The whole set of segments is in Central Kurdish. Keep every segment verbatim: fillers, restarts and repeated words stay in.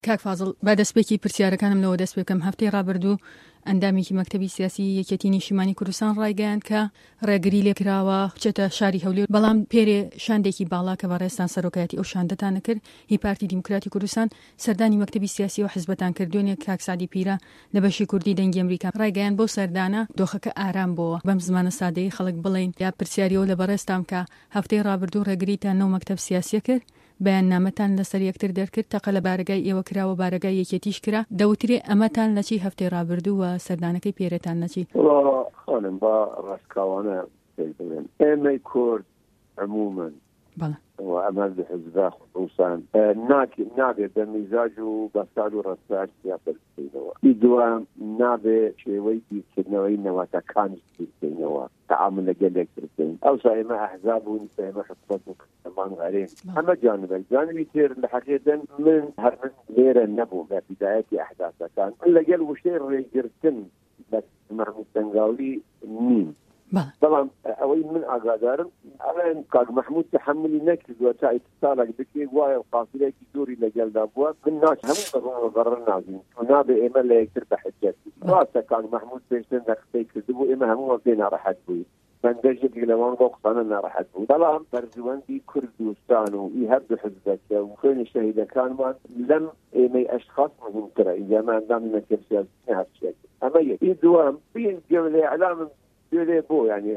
کاک فازڵ با دەستپێکی پرسیارەکانمەوە دەست پێ بکەم. هەفتەی ڕابردوو ئەندامێکی مەکتەبی سیاسی یەکێتی نیشتیمانی کوردستان ڕایگەیاند کە ڕێگری لێکراوە بچێتە شاری هەولێر، بەڵام پێرێ شاندێکی باڵا کە بەڕێستان سەرۆکایەتی ئەو شاندەتان نەکرد، هی پارتی دیموکراتی کوردستان سەردانی مەکتەبی سیاسی و حزبەتان کردوێنێ. کاک سعدی پیرە لە بەشی کوردی دەنگی ئەمریکا ڕایگەیاند بۆ سەردانە دۆخەکە ئارام بووە. بەم زمانە سادەیی خەڵک بڵێن یا پرسیاریەوە لە بەڕێستان کە هەفتەی ڕابردوو ڕێگریتان نەو مەکتەب سیاسی کرد، بەیان نامەتان لەسەر یەکتر دەرکرد، تەقە لە بارگای ئێوە کراوە، بارگای یەکێتیش کرا، دەوترێ ئەمەتان لەچی هەفتەی ڕابردوو و سەردانەکەی پێرەتان نەچی؟ خانم با ڕاستکاوانە بڵێن ئێمەی کورد عمومەن و ئەمە حزبە خصوصان نابێت بە میزاج و بەستار و ڕەفتار سیاست بکەینەوە. دووەم نابێت شێوەی بیرکردنەوەی نەواتەکان بکەینەوە، تعامل لەگەل یەکتر بکەین. ئەوسا ئێمە ئەحزاب بوون، ئێمە حکومەت و کەمان غەرێن، ئەمە جانبێک. جانبی تر لە حەقیقەتەن من هەر من لێرە نەبووم لە بیدایەتی ئەحداثەکان، لەگەل وشەی ڕێگرتن بە محمود سەنگاوی نیم. بەڵام ئەوەی من ئاگادارم ئەڵێن کاک محمود تحملی نەکردووە تا ئیتسالێک بکرێت، وایە قافلەیەکی زۆری لەگەلدا بووە. من ناچ هەموو بەڕۆ بەڕە نازین و نابێ ئێمە لە یەکتر بە حجەت. ڕاستە کاک محمود پێشتر نەخسەی کردبوو، ئێمە هەمووە پێ ناڕەحەت بووین، بەندەژێکی لەوان بۆ قسانە ناڕەحەت بوو. بەڵام بەرژەوەندی کوردستان و ئی هەردوو حزبەکە و خوێنی شەهیدەکانمان لەم ئێمەی ئەشخاص مهمترە، ئینجا ئەندامی مەکتەب سیاسی هەرچێت. ئەمە یەک دووەم بین جێ ئەعلام بێ بۆ یعنی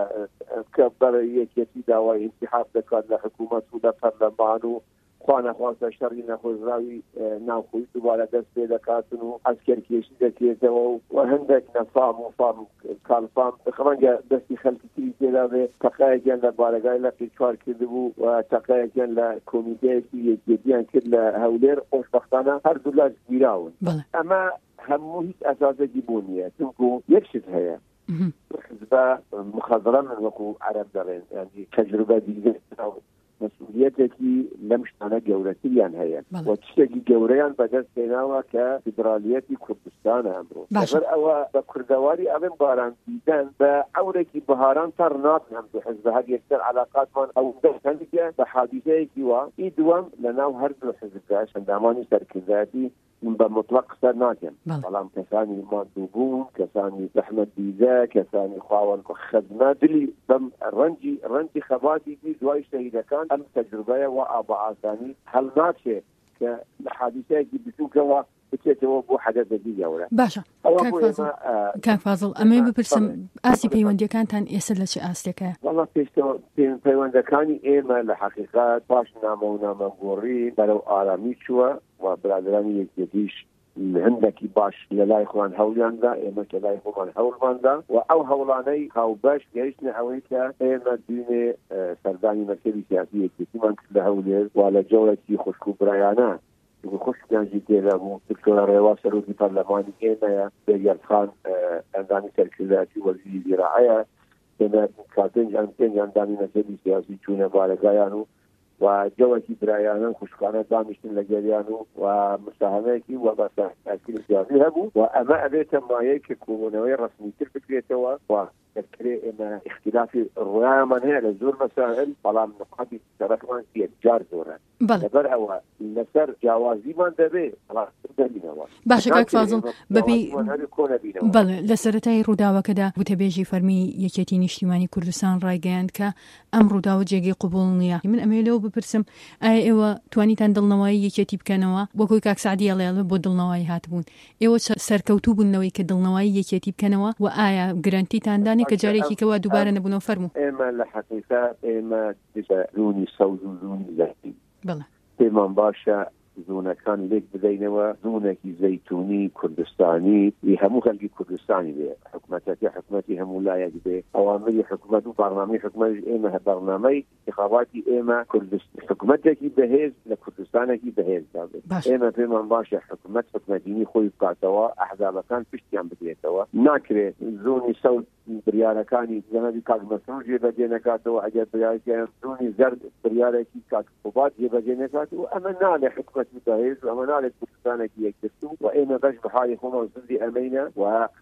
کە بەرە یەکێتی داوای انتخاب دەکات لە حکوومەت و لە پەرلەمان و خوانەخواستە شەڕی نەخۆشراوی ناوخۆی دووبارە دەست پێ دەکاتن و ئەسکەرکێشی دەکرێتەوە و هەندێک نەفام و فام کالفام ڕەنگە دەستی خەڵکی تێدا بێ. تەقایەکیان لە بارگای لە قیچوار کردبوو و تەقایەکیان لە کۆمیتەیەکی یەکێتیان کرد لە هەولێر، خۆشبەختانە هەردوو لاش گیراون. ئەمە هەموو هیچ ئەساسێکی بوو نییە، چونکو یەک شت هەیە، حزبە مخەزرە من وەکو عەرەب دەڵێن، ینی تەجروبە دیگە مەسئولیەتێکی لەم شتانە گەورەتریان هەیە و تشتێکی گەورەیان بەدەست هێناوە کە فیدرالیەتی کوردستانە ئەمڕۆ. لەبەر ئەوە بە کوردەواری ئەڵێن باران دیدەن بە ئەورێکی بەهاران تا ڕناتن هەموو حزبە هەر یەکسەر عەلاقاتمان ئەو دەستەندێکە بە حادیثەیەکی وا. ئی دووەم لەناو هەردوو حزبەکە ئەندامانی سەرکردایەتی بە مطلق قسە ناکەن، بەڵام کەسانی مادووبوون، کەسانی زەحمەت دیزە، کەسانی خاوەن خەزمە دلی بەم ڕەنجی ڕەنجی خەباتی دی دوای شەهیدەکان ئەم تەجروبەیە و ئابە ئاسانی هەڵ ناچێت کە لە حادیثەیەکی بچووکەوە بچێتەوە بۆ حەدەثێکی گەورە. باشە کاک فازڵ، ئەمەی بپرسم ئاسی پەیوەندیەکانتان ئێستا لە چه ئاستێکە؟ وەڵا پێشتەوە پەیوەندەکانی ئێمە لە حەقیقەت باش نامە و نامەگۆڕی بەرەو ئارامی چووە و برادرانی یەکێتیش هەندێکی باش لە لای خۆیان هەوڵیاندا، ئێمە کە لای خۆمان هەوڵماندا و ئەو هەوڵانەی هاوبەش گەیشتنە ئەوەی کە ئێمە دوێنێ سەردانی مەکتەبی سیاسی یەکێتیمان کرد لە هەولێر و لە جەوڵێکی خوشک و برایانە خوشکیانجی تێدا بوو. دکتۆرە ڕێوا سەرۆکی پەرلەمانی ئێمەیە، بێگەرخان ئەندامی سەرکردایەتی وەزیری زیراعەیە، ئێمە کاتێنج ئەندێنج ئەندامی مەکتەبی سیاسی چوونە بارگایان و و جەوەکی برایانە خوشکانە دانیشتن لە گەریان و و مساهمەیەکی و بەسەرکردی سیاسی هەبوو و ئەمە ئەبێتە مایەی کە کۆبوونەوەی ڕەسمیتر بکرێتەوە و دەکرێ ئێمە اختلافی ڕۆیامان هەیە لە زۆر مەسائل، بەڵام نقاطی سەرەکمان یەکجار زۆرە. لەبەر ئەوە لەسەر جیاوازیمان دەبێت دەبینەوە. باشە کاک فازڵ، بەپێی بەڵێ لە سەرەتای ڕووداوەکەدا وتەبێژی فەرمی یەکێتی نیشتیمانی کوردستان ڕایگەیاند کە ئەم ڕووداوە جێگەی قبوڵ نییە. من ئەمێ لەوە بپرسم، ئایا ئێوە توانیتان دڵنەوەی یەکێتی بکەنەوە؟ وەکوی کاک سعدی ئەڵێ بۆ دڵنەوەی هاتبوون، ئێوە سەرکەوتوو بوونەوەی کە دڵنەوەی یەکێتی بکەنەوە و ئایا گرانتیتان دانی کە جارێکی کەوا دووبارە نەبوونەوە فەرموو؟ ئێمە لە حەقیقەت ئێمە زوونی سەوز و زوونی زەرتی پێمان باشە زوونەکان لێک بدەینەوە، زوونێکی زەیتونی کوردستانی هەموو خەڵکی کوردستانی بێ، حکومەتەکە حکومەتی هەموو لایەک بێ، ئەوامری حکومەت و بەرنامەی حکومەت ئێمە بەرنامەی انتخاباتی ئێمە کوردستان حکومەتێکی بەهێز لە کوردستانێکی بەهێز دابێت. ئێمە پێمان باشە حکومەت حکومەتینی خۆی بکاتەوە، ئەحزابەکان پشتیان بگرێتەوە، ناکرێت زۆنی سەوز بریارەکانی جەنەبی کاک مەسعود جێبەجێ نەکاتەوە، ئەگەر بریارەکان زۆنی زەرد بریارێکی کاک قوبات جێبەجێ نەکاتەوە، ئەمە نالێ حکومەت بەهێز و ئەمە نالێت کوردستانێکی یەکگرتوو و ئێمە بەش بەحالی خۆمان زندی ئەمەینە و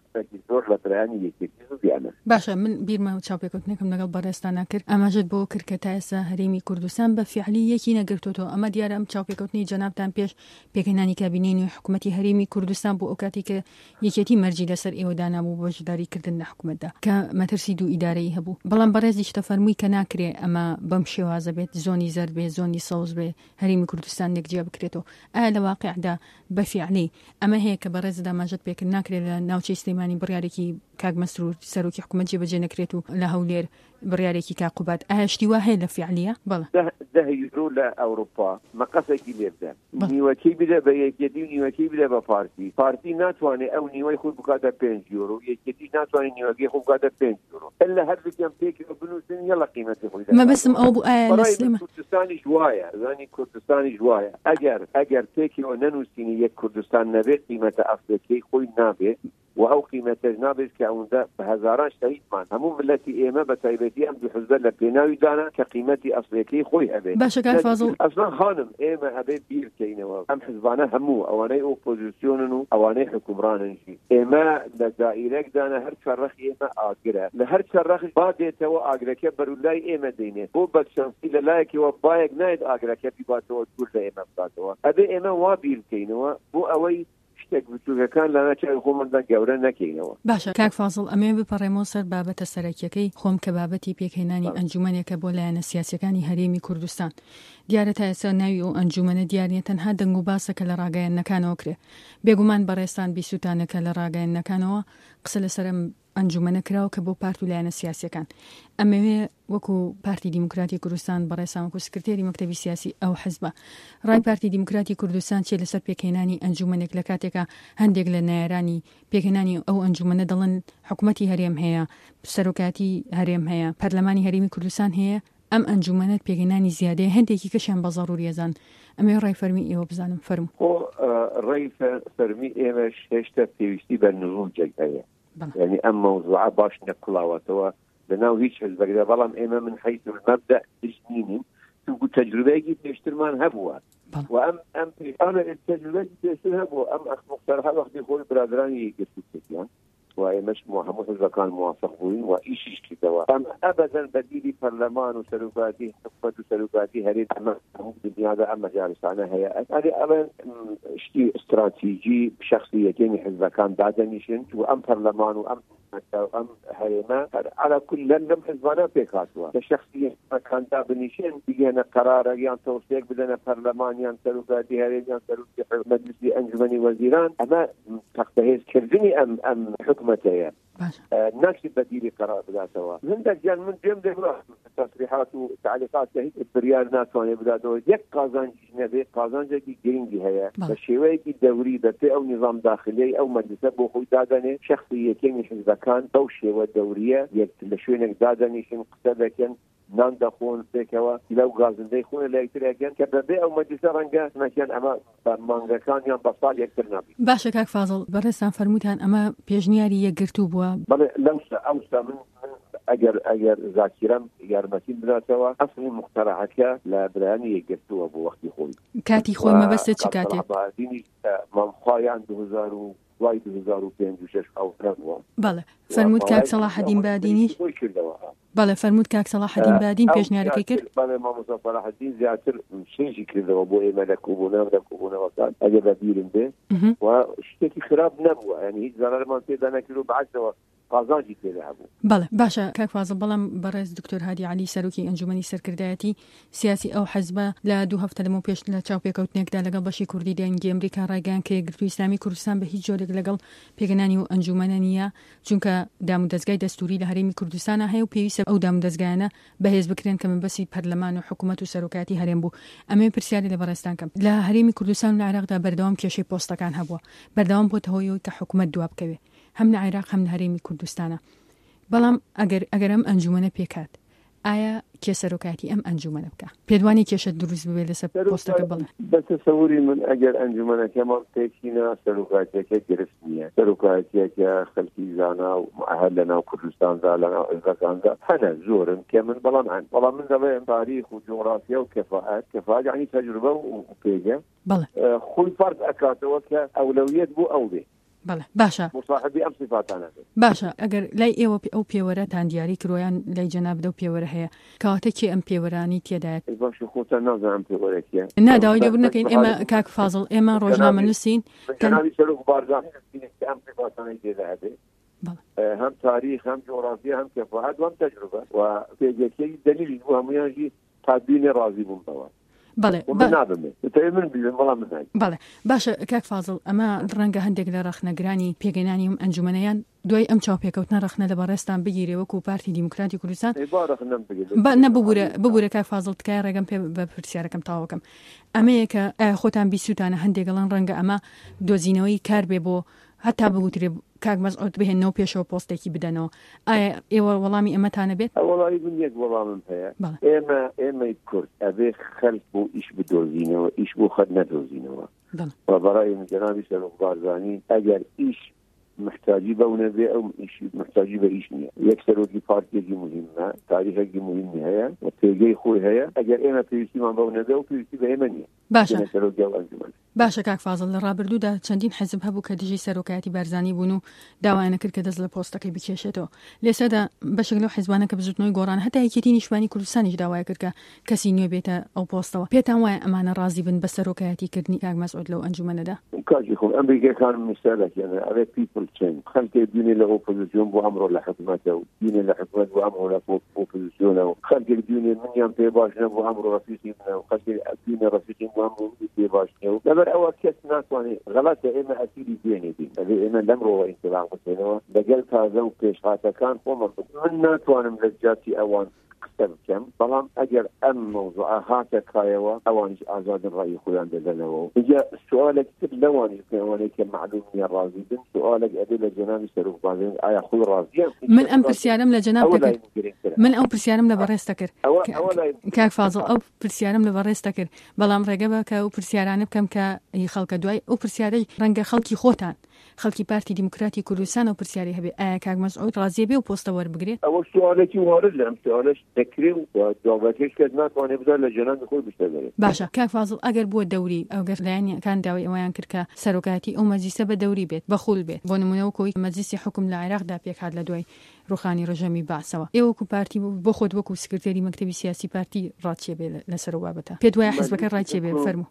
زۆر لە برایانی یەکێتی زیانە. باشە من بیرمە و چاوپێکوتنێکم لەگەڵ بەڕێستانە کرد ئەمەژت بۆ کرد کە تا ئێستا هەرێمی کوردستان بە فیعلی یەکی نەگرتوتەوە. ئەمە دیارە ئەم چاوپێکوتنی جەنابتان پێش پێکهێنانی کابینەی حکوومەتی هەرێمی کوردستان بۆ ئەو کاتی کە یەکێتی مەرجی لەسەر ئێوەدانا بوو بەشداریکردن لە حکوومەتدا کە مەترسی دوو ئیدارەی هەبوو. بەڵام بەڕێزیش تەفەرمووی کە ناکرێ ئەمە بەم شێوازە بێت، زۆنی زەرد بێ، زۆنی سەوز بێ، هەرێمی کوردستان یەکجیا بکرێتەوە. ئایا لە واقعدا بە فیعلی ئەمە هەیە کە بەڕێزدا ماژەت پێکرد ناکرێت لە ناوچەی سلێمانی بڕیارێکی کاک مەسرور سەرۆکی حکوومەت جێبەجێ نەکرێت و لە هەولێر بڕیارێکی کاقوبات؟ ئایا شتی وا هەیە لە فیعلیە؟ بەڵێ ده یورو لە ئەوروپا مەقەسێکی لێ بدەن، نیوەکەی بدە بە یەکێتی و نیوەکەی بدە بە پارتی. پارتی ناتوانێت ئەو نیوەی خۆی بکاتە پێنج یورو، یەکێتی ناتوانێت نیوەکەی خۆی بکاتە پێنج یورو. ئەلە هەردووکیان پێکەوە بنووسن یەڵە قیمەتی خۆی دەن. مەبەستم ئەو بوو ئایا لە سلێمە کوردستانیش وایە، زانی کوردستانیش وایە ئەگەر ئەگەر پێکەوە نەنووسینی یەک کوردستان نەبێت قیمەتە ئەفریقیای خۆی نابێت و ئەو قیمەتەش نابێت کە ئەوەندە بە هەزاران شەهیدمان هەموو ملەتی ئێمە بە تایبەتی ئەم دوو حزبە لە پێناوی دانا کە قیمەتی ئەفریقیای خۆی هەبێت. باشە کاک فازڵ ئەسڵان خانم ئێمە هەبێت بیرکەینەوە ئەم حزبانە هەموو ئەوانەی ئۆپۆزیسیۆنن و ئەوانەی حکومڕاننشی ئێمە لە دائیرەکدانە هەر چەرڕەخی ئێمە ئاگرە، لە هەر چەرڕەخش با دێتەوە ئاگرەکە بەرولای ئێمە دێنێت بۆ بەدشەنسی لەلایەکەوە بایەک نایێت ئاگرەکە بیباتەوە دوور لە ئێمە بکاتەوە. ئەبێ ئێمە وا بیرکەینەوە بۆ ئەوەی شتێک بچووکەکان لە ناچای خۆمەدا گەورە نەکەینەوە. باشە کاک فازڵ ئەمێ بپەڕێمەوە سەر بابەتە سەرەکیەکەی خۆم کە بابەتی پێکهێنانی ئەنجومەنێکە بۆ لایەنە سیاسیەکانی هەرێمی کوردستان. دیارە تا ئێستا ناوی ئەو ئەنجومەنە دیارە تەنها دەنگ و باسەکە لە ڕاگەیەنەکانەوە کرێ. بێگومان بەڕێستان بیسووتانەکە لە ڕاگەیەنەکانەوە قسە لەسەرم ئەنجومەنە کراوە کە بۆ پارت و لایەنە سیاسیەکان. ئەمەوێ وەکو پارتی دیموکراتی کوردستان بەڕێسان وەکو سکرتێری مەکتەبی سیاسی ئەو حزبە ڕای پارتی دیموکراتی کوردستان چێ لەسەر پێکهێنانی ئەنجومەنێک لە کاتێکە هەندێک لە نایرانی پێکهێنانی ئەو ئەنجومەنە دەڵێن حکوومەتی هەرێم هەیە، سەرۆکاتی هەرێم هەیە، پەرلەمانی هەرێمی کوردستان هەیە، ئەم ئەنجومەنەت پێکهێنانی زیادەیە هەندێکی کەشیان بە ضروری ئەزان. ئەمێ ڕای فەرمی ئێوە بزانم فەرمو. ڕای فەرمی ئێمەش هێشتا پێویستی بە نزوڵجێک هەیە، یعنی ئەم مەوزوعە باش نەقڵاوەتەوە لەناو هیچ حزبەکدا، بەڵام ئێمە من حیث المەبدە دژنینیم چونکو تەجروبەیەکی پێشترمان هەبووە و ئەم ئەم پێشانە تەجروبەیەکی پێشتر هەبووە. ئەم ئەخ مختەرها وەختی خۆی برادرانی یەکگرتووتیان و ئێمەش هەموو حزبەکان موافق بووین و ئیشیش کردەوە. ئەم ئەبەدەن بەدیلی پەرلەمان و سەرۆکاتی حکومەت و سەرۆکاتی هەرێم ئەمە هەموو دنیادا ئەم مەجالسانە هەیە. ئەدی ئەمە شتی استراتیژی شخصیەتێنی حزبەکان دادەنیشن و ئەم پەرلەمان و ئەم ئەم هەرێمە على كل لەم حزبانە پێکاتوە کە شخصیەتەکاندا بنیشن بگەنە قەرارە یان تەوسیەک بدەنە پەرلەمان یان سەرۆکاتی هەرێم یان سەرۆکی مەجلیسی ئەنجومەنی وەزیران. ئەمە تەختەهێزکردنی ئەم ئەم حکومەتەیە ناکشی بەدیلی قرار بداتەوە. هەندێک جان من پێم دەگوڵ تصریحات و تعلیقات کە هیچ بریار ناتوانێت بداتەوە. یەک قازانجیش نەبێت، قازانجێکی گرنگی هەیە بە شێوەیەکی دەوری بەپێ ئەو نظام داخلیەی ئەو مەجلیسە بۆ خۆی دادەنێ شخصیەتێنی حزبەکان بەو شێوە دەوریە یەک لە شوێنێک دادەنیشن قسە دەکەن نان دەخۆن پێکەوە لەو گازندەی خۆی لە یەکترەکەن کە بەبێ ئەو مەجلیسە ڕەنگە نەکەن ئەمە بە مانگەکان یان بە ساڵ یەکتر نابێت. باشە کاک فازڵ بەڕێستان فەرمووتان ئەمە پێشنیاری یەکگرتوو بووە. بەڵێ لەمشە ئەوستا من ئەگەر ئەگەر زاکیرەم یارمەتی بداتەوە ئەسڵی مختەرەعەکە لە برایانی یەکگرتووە بۆ وەختی خۆی کاتی خۆی مەبەستە چ کاتێک مامخوایان دوو هەزار و دوای دوو هەزار و پێنج و شەش ئەوترەوە. بەڵێ فەرمووت کاک سەلاحەدین بادینیش بەڵێ فەرمووت کاک سەلاحەدین بادین پێشنیارەکەی کرد. بەڵێ مامۆستا سەلاحەدین زیاتر شێژی کردەوە بۆ ئێمە لە کۆبوونەوە لە کۆبوونەوەکان ئەگەر بە بیرم بێ و شتێکی خراپ نەبووە، یعنی هیچ زەرەرمان پێدا نەکرد و بەعکسەوە قازانجی پێدا هەبوو. بەڵێ باشە کاک فازڵ بەڵام بەڕێز دکتۆر هادی عەلی سەرۆکی ئەنجومەنی سەرکردایەتی سیاسی ئەو حەزبە لە دوو هەفتە لەمەوە پێش لە چاوپێکەوتنێکدا لەگەڵ بەشی کوردی دەنگی ئەمریکا ڕایگەیاند کە یەکگرتووی ئیسلامی کوردستان بە هیچ جۆرێک لەگەڵ پێگەنانی و ئەنجومەنە نییە، چونکە دام و دەستگای دەستوری لە هەرێمی کوردستانە هەیە و پێویستە ئەو دام و دەستگایانە بەهێز بکرێن کە مەبەستی پەرلەمان و حکوومەت و سەرۆکاتی هەرێم بوو. ئەمە پرسیاری لە بەڕێستان کەم لە هەرێمی کوردستان و لە عێراقدا بەردەوام کێشەی پۆستەکان هەبووە، بەردەوام بۆتە هۆیەوەی کە حکوومەت دواب بکەوێ هەم لە عێراق هەم لە هەرێمی کوردستانە. بەڵام ئەگەر ئەگەر ئەم ئەنجومەنە پێکات ئایا کێ سەرۆکاتی ئەم ئەنجومەنە بکە؟ پێدوانی کێشە دروست ببێت لەسەر پۆستەکە؟ بڵێ بە تەسەووری من ئەگەر ئەنجومەنەکەمان پێچینە سەرۆکاتیەکە گرفت نییە، سەرۆکاتیەکە خەڵکی زانا و مؤهل لەناو کوردستاندا لەناو عێراقدا هەنە زۆرن کە من بەڵام هەن بەڵام من دەڵێم تاریخ و جوغرافیا و کەفاءەت کەفاءەت یعنی تەجروبە و پێگە بەڵێ خۆی فەرد ئەکاتەوە کە ئەولەویەت بوو ئەو بێ بەڵێ باشە مصاحبی ئەم صفاتانە باشە ئەگەر لای ئێوە ئەو پێوەرەتان دیاری کڕۆیان لای جەناب دە و پێوەرە هەیە کەواتە کێ ئەم پێوەرانی تێدایەت باش خۆتان نازانم پێوەرەکیە ناداوای لێبوو نەکەین ئێمە کاک فازڵ ئێمە ڕۆژنامە نووسین جەنابی سەرۆک بارزانی ئەم صفاتانەی تێدایەت هم تاریخ هم جغرافیا هم کفاءت و هم تجربه و پیگەکەی دلیلی بوو هەمویانژی تابینێ ڕازی بووم بەوە بەڵێ من بیڵێم بەڵام من بەڵێ باشە کاک فازڵ ئەمە ڕەنگە هەندێک لە ڕەخنەگرانی پێگەیانی ئەم ئەنجومەنەیان دوای ئەم چاوپێکەوتنە ڕەخنە لە بەڕێستان بگیرێ وەکو پارتی دیموکراتی کوردستان نەببوورە ببوورە کاک فازڵ تکای ڕێگەم پێ بە پرسیارەکەم تاوەکەم ئەمەیە کە خۆتان بیسووتانە هەندێکگەڵان ڕەنگە ئەمە دۆزینەوەی کار بێ بۆ هەتا بگوترێ کاک مەزعود بهێنەوە پێشەوە پۆستێکی بدەنەوە ئایا ئێوە وەڵامی ئەمەتانە بێت وەڵامی من یەک وەڵامم هەیە ئێمە ئێمەی کورد ئەبێ خەلک بۆ ئیش بدۆزینەوە ئیش بۆ خەت نەدۆزینەوە بەڕای من جەنابی سەرۆک بارزانی ئەگەر ئیش محتاجی بەونە بێ ئەو محتاجی بە ئیش نییە یەک سەرۆکی پارتێکی مهمە تاریخێکی مهمی هەیە و پێگەی خۆی هەیە ئەگەر ئێمە پێویستیمان بەونە بێ و پێویستی بە ئێمە نییە باشە باشە کاک فازڵ لە ڕابردوودا چەندین حەزب هەبوو کە دژی سەرۆکایەتی بارزانی بوون و داوایانە کرد کە دەست لە پۆستەکەی بکێشێتەوە لێسەدا بەشێک لەو حیزبانە کە بزوتنەوەی گۆڕان هەتا یەکێتی نیشتمانی کوردستانیش داوای کرد کە کەسی نوێ بێتە ئەو پۆستەوە پێتان وایە ئەمانە ڕازی بن بە سەرۆکایەتی کردنی کاک مەزعود لەو ئەنجومەنەدا کاکی خۆم ئەمریکەکان مثالێکیانە ئەوێ پیپل چێنج خەڵکێ بینێ لە ئۆپۆزیسیۆن بۆ ئەمڕۆ لە حکومەتە و بینێ لە حکومەت بۆ ئەمڕۆ لە ئۆپۆزیسیۆنەوە خەڵکێک بینێ منیان پێ باش نە بۆ ئەمڕۆ ڕەفیقی منە و خەڵکێک بینێ ڕەفیقی بۆ ئەمڕۆ پێ باش نییە و لەبەر ئەوە کەس ناتوانێت غەڵەتە ئێمە ئەسیری دوێنێ بین ئەبێ ئێمە لەمڕۆوە ئینتیڵام بکەینەوە لەگەڵ تازە و پێشهاتەکان خۆمە من ناتوانم لە جاتی ئەوان قسە بکەم بەڵام ئەگەر ئەم مەوزوعە هاتە کایەوە ئەوانیش ئازادن ڕای خۆیان دەدەنەوە اینجا سوالێک تر لەوانی پێوانەی کە معلوم نییە ڕازی بن سوالێک ئەبێ لە جەنابی سەرۆک بارزانی ئایا خۆی ڕازیە من ئەم پرسیارم لە جەناب دەکرد من ئەو پرسیارم لە بەڕێستە کرد کاک فازڵ ئەو پرسیارم لە بەڕێستە کرد بەڵام ڕێگە بە کە ئەو پرسیارانە بکەم کە خەڵکە دوای ئەو پرسیارەی ڕەنگە خەڵکی خۆتان خەڵکی پارتی دیموکراتی کوردستان و پرسیاری هەبێ ئایا کاک مەزعود ڕازیە بێ و پۆستە وەربگرێت ئەوە سوالێکی وارد لەم سوالش دەکرێ و جوابەکەش کەس ناتوانێت بدات لە جەنابی خۆی بشتەگەرێت باشە کاک فازڵ ئەگەر بووە دەوری ئەوگەر لایەنەکان داوای ئەوەیان کرد کە سەرۆکایەتی ئەو مەجلیسە بە دەوری بێت بەخول بێت بۆ نمونەوە کۆی مەجلیسی حکوم لە عێراقدا پێکهات لە دوای ڕوخانی ڕژەمی باسەوە ئێوە وەکو پارتی بۆ خۆت وەکو سکرتێری مەکتەبی سیاسی پارتی ڕاچێ بێ لەسەر بابەتە پێت وایە حیزبەکە ڕاچێ بێ فەرموو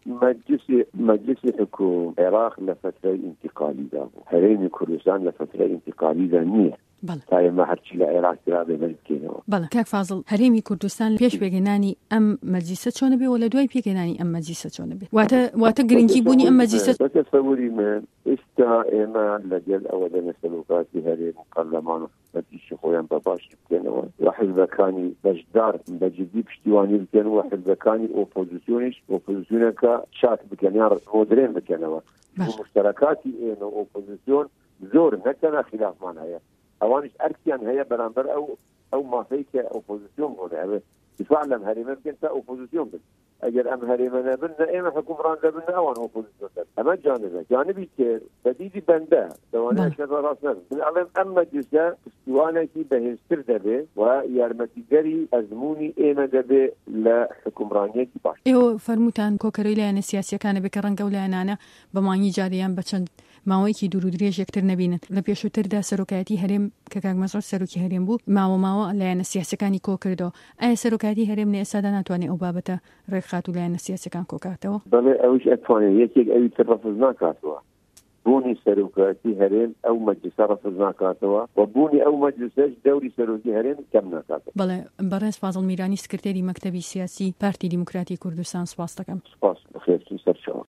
مەجلیسی حکوم عێراق لە فترەی ئینتیقالیدا بوو هەرێمی کوردستان لە فترەی ئینتیقالیدا نییە تا ئێمە هەرچی لە عێراق کرا بێ بکەینەوە بەڵێ کاک فازڵ هەرێمی کوردستان پێش پێگەیاندنی ئەم مەجلیسە چۆنە بێ و لە دوای پێگەیاندنی ئەم مەجلیسە چۆنە بێ واتە واتە گرنگی بوونی ئەم مەجلیسە تەسەووری من ئێستا ئێمە لەگەڵ ئەوە لە سەرۆکاتی هەرێم و پەرلەمان و حکومەتیشی خۆیان بەباشی بکەنەوە و حیزبەکانی بەشدار بەجددی پشتیوانی بکەن و حیزبەکانی ئۆپۆزیسیۆنیش ئۆپۆزیسیۆنەکە چاک بکەن یان مۆدرێن بکەنەوە مشتەرەکاتی ئێمە ئۆپۆزیسیۆن زۆر نەتەنە خلافمان هەیە ئەوانش ئەرکیان هەیە بەرامبەر ئەو ئەو مافەی کە ئۆپۆزیسیۆن بۆ ئەوێ دفاع لەم هەرێمە بکەن تا ئۆپۆزیسیۆن بن ئەگەر ئەم هەرێمە نەبن ئێمە حکومڕان دەبن ئەوان ئۆپۆزیسیۆن دەبن ئەمە جانبە جانبی تر بەدیدی بەندە دەوانەیە شەڕ ڕاست نەبن من ئەڵێم ئەم مەجلیسە پشتیوانێکی بەهێزتر دەبێ و یارمەتیگەری ئەزموونی ئێمە دەبێ لە حکومڕانیەکی باش ئێوە فەرمووتان کۆکەرەی لایەنە سیاسیەکانە بێ کە ڕەنگە و لایەنانە بەمانی جارەیان بە چەند ماوەیەکی دوور و درێژ یەکتر نەبینن لە پێشووتردا سەرۆکایەتی هەرێم کە کاک مەزعود سەرۆکی هەرێم بوو ماوە ماوە لایەنە سیاسیەکانی کۆ کردەوە ئایا سەرۆکایەتی هەرێم لە ئێستادا ناتوانێت ئەو بابەتە ڕێکخات و لایەنە سیاسیەکان کۆکاتەوە بەڵێ ئەوش ئەتوانێت یەکێک ئەوی تر ڕەفز ناکاتەوە بوونی سەرۆکایەتی هەرێم ئەو مەجلیسە ڕەفز ناکاتەوە و بوونی ئەو مەجلیسەش دەوری سەرۆکی هەرێم کەم ناکاتەوە بەڵێ بەڕێز فازڵ میرانی سکرتێری مەکتەبی سیاسی پارتی دیموکراتی کوردستان سپاس دەکەم سپاس بەخێر سەرچاوە